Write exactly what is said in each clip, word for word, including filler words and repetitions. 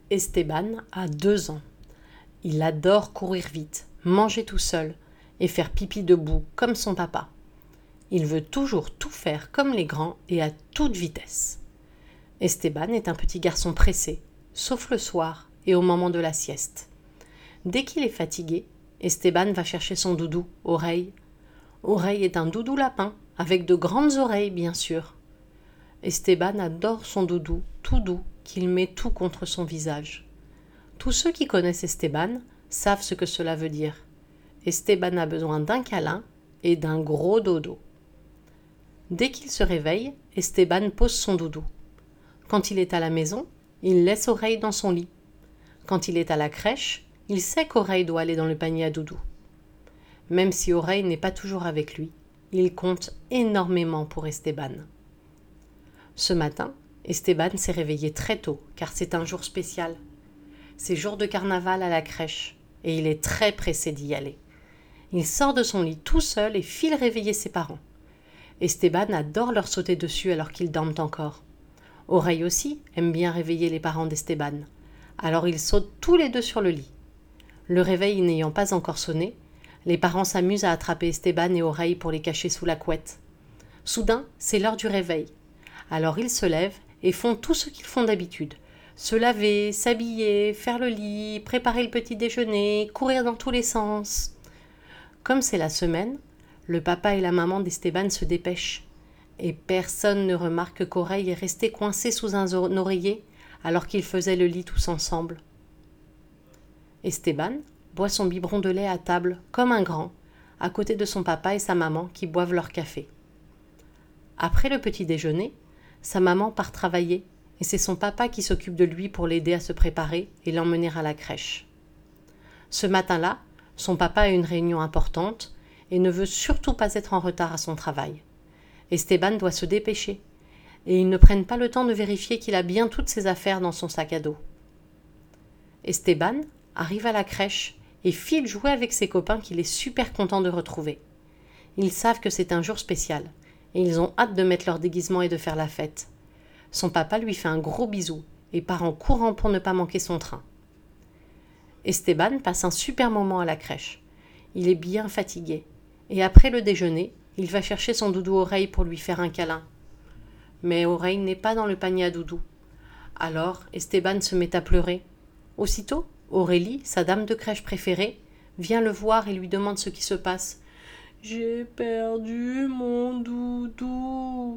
Esteban a deux ans. Il adore courir vite, manger tout seul et faire pipi debout comme son papa. Il veut toujours tout faire comme les grands et à toute vitesse. Esteban est un petit garçon pressé, sauf le soir et au moment de la sieste. Dès qu'il est fatigué, Esteban va chercher son doudou, Oreille. Oreille est un doudou lapin, avec de grandes oreilles bien sûr. Esteban adore son doudou, tout doux, qu'il met tout contre son visage. Tous ceux qui connaissent Esteban savent ce que cela veut dire. Esteban a besoin d'un câlin et d'un gros dodo. Dès qu'il se réveille, Esteban pose son doudou. Quand il est à la maison, il laisse Oreille dans son lit. Quand il est à la crèche, il sait qu'Oreille doit aller dans le panier à doudou. Même si Oreille n'est pas toujours avec lui, il compte énormément pour Esteban. Ce matin, Esteban s'est réveillé très tôt, car c'est un jour spécial. C'est jour de carnaval à la crèche, et il est très pressé d'y aller. Il sort de son lit tout seul et file réveiller ses parents. Esteban adore leur sauter dessus alors qu'ils dorment encore. Oreille aussi aime bien réveiller les parents d'Esteban. Alors ils sautent tous les deux sur le lit. Le réveil n'ayant pas encore sonné, les parents s'amusent à attraper Esteban et Oreille pour les cacher sous la couette. Soudain, c'est l'heure du réveil. Alors ils se lèvent et font tout ce qu'ils font d'habitude. Se laver, s'habiller, faire le lit, préparer le petit déjeuner, courir dans tous les sens. Comme c'est la semaine, le papa et la maman d'Esteban se dépêchent. Et personne ne remarque qu'Oreille est restée coincée sous un oreiller alors qu'ils faisaient le lit tous ensemble. Esteban boit son biberon de lait à table comme un grand, à côté de son papa et sa maman qui boivent leur café. Après le petit déjeuner, sa maman part travailler et c'est son papa qui s'occupe de lui pour l'aider à se préparer et l'emmener à la crèche. Ce matin-là, son papa a une réunion importante et ne veut surtout pas être en retard à son travail. Esteban doit se dépêcher et ils ne prennent pas le temps de vérifier qu'il a bien toutes ses affaires dans son sac à dos. Esteban arrive à la crèche et file jouer avec ses copains qu'il est super content de retrouver. Ils savent que c'est un jour spécial et ils ont hâte de mettre leur déguisement et de faire la fête. Son papa lui fait un gros bisou et part en courant pour ne pas manquer son train. Esteban passe un super moment à la crèche. Il est bien fatigué et après le déjeuner, il va chercher son doudou Oreille pour lui faire un câlin. Mais Oreille n'est pas dans le panier à doudou. Alors Esteban se met à pleurer. Aussitôt, Aurélie, sa dame de crèche préférée, vient le voir et lui demande ce qui se passe. « J'ai perdu mon doudou !»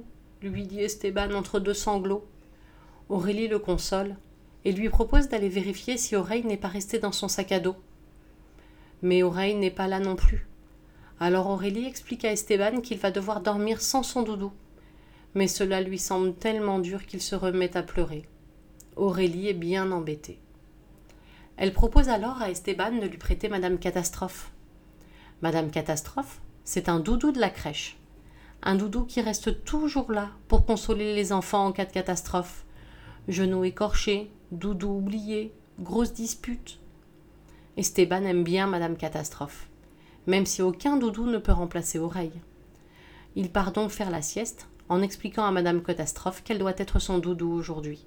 lui dit Esteban entre deux sanglots. Aurélie le console et lui propose d'aller vérifier si Oreille n'est pas restée dans son sac à dos. Mais Oreille n'est pas là non plus. Alors Aurélie explique à Esteban qu'il va devoir dormir sans son doudou. Mais cela lui semble tellement dur qu'il se remet à pleurer. Aurélie est bien embêtée. Elle propose alors à Esteban de lui prêter Madame Catastrophe. Madame Catastrophe, c'est un doudou de la crèche. Un doudou qui reste toujours là pour consoler les enfants en cas de catastrophe. Genou écorché, doudou oublié, grosse dispute. Esteban aime bien Madame Catastrophe, même si aucun doudou ne peut remplacer Oreille. Il part donc faire la sieste en expliquant à Madame Catastrophe qu'elle doit être son doudou aujourd'hui.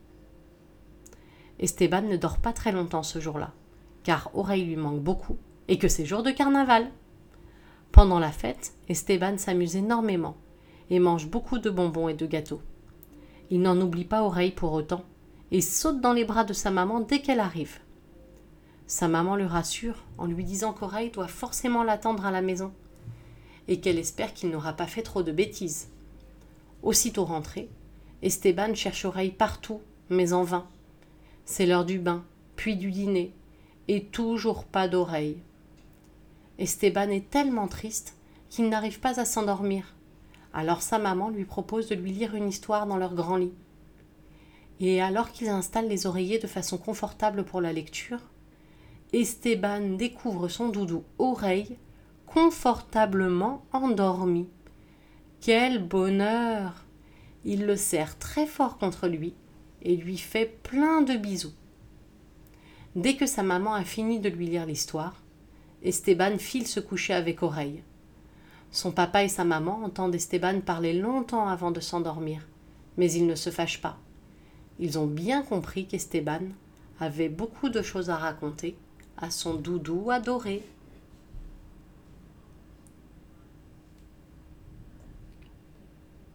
Esteban ne dort pas très longtemps ce jour-là, car Oreille lui manque beaucoup et que c'est jour de carnaval. Pendant la fête, Esteban s'amuse énormément et mange beaucoup de bonbons et de gâteaux. Il n'en oublie pas Oreille pour autant et saute dans les bras de sa maman dès qu'elle arrive. Sa maman le rassure en lui disant qu'Oreille doit forcément l'attendre à la maison et qu'elle espère qu'il n'aura pas fait trop de bêtises. Aussitôt rentré, Esteban cherche Oreille partout, mais en vain. C'est l'heure du bain, puis du dîner, et toujours pas d'Oreille. Esteban est tellement triste qu'il n'arrive pas à s'endormir. Alors sa maman lui propose de lui lire une histoire dans leur grand lit. Et alors qu'ils installent les oreillers de façon confortable pour la lecture, Esteban découvre son doudou Oreille confortablement endormi. Quel bonheur! Il le serre très fort contre lui et lui fait plein de bisous. Dès que sa maman a fini de lui lire l'histoire, Esteban file se coucher avec Oreille. Son papa et sa maman entendent Esteban parler longtemps avant de s'endormir, mais ils ne se fâchent pas. Ils ont bien compris qu'Esteban avait beaucoup de choses à raconter à son doudou adoré.